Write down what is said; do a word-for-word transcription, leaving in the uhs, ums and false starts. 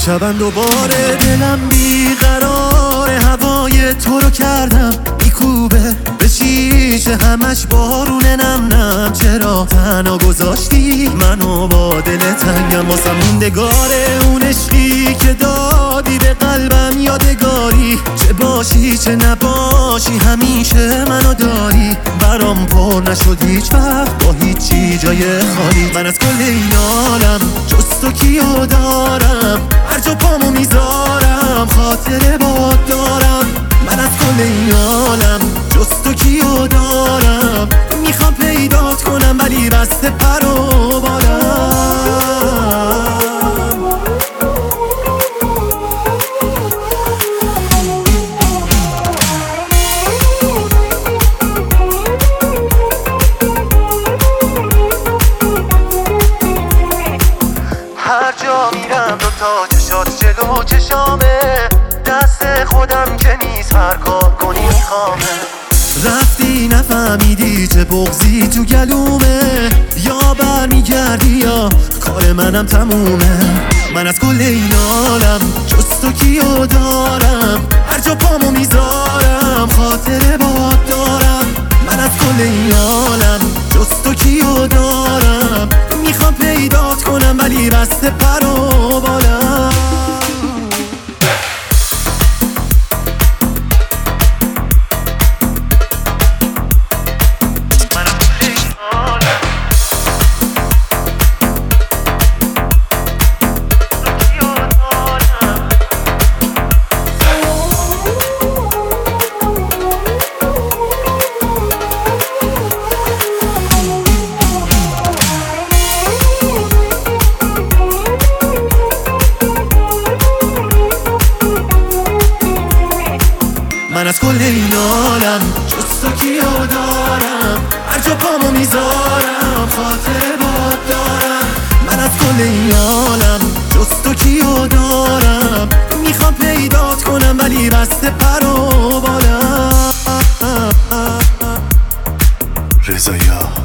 شبن دوباره دلم بیقرار، هوای تو رو کردم میکوبه به شیشه، همش بارونه نم نم. چرا تنها گذاشتی منو با دل تنگم؟ واسم موندگاره اون عشقی که دادی به قلبم یادگاری، چه باشی چه نباشی همیشه منو داری. برام پر نشد هیچ وقت با هیچی جای خالی. من از کل این عالم جز تو کیو دارم؟ هر جا پامو میذارم خاطره باد دارم. من از کل این عالم جز تو کیو دارم؟ میخوام پیدات کنم ولی بسته پر و بالم. هر جا میرم دو تا چشات جلو چشامه، دست خودم که نیست هر کار کنی میخوامه. رفتی نفهمیدی چه بغضی تو گلومه، یا برمیگردی یا کار منم تمومه. من از کل این عالم جز تو کیو دارم؟ هر جا پامو میذارم خاطره باد دارم. من از کل این عالم جز تو کیو دارم؟ میخوام پیدات کنم ولی بسته پر و بالم. من از کل این عالم جز تو کیو دارم؟ هر جا پامو میذارم خاطره باد دارم. من از کل این عالم جز تو کیو دارم؟ میخوام پیدات کنم ولی بسته پر و بالم. رضا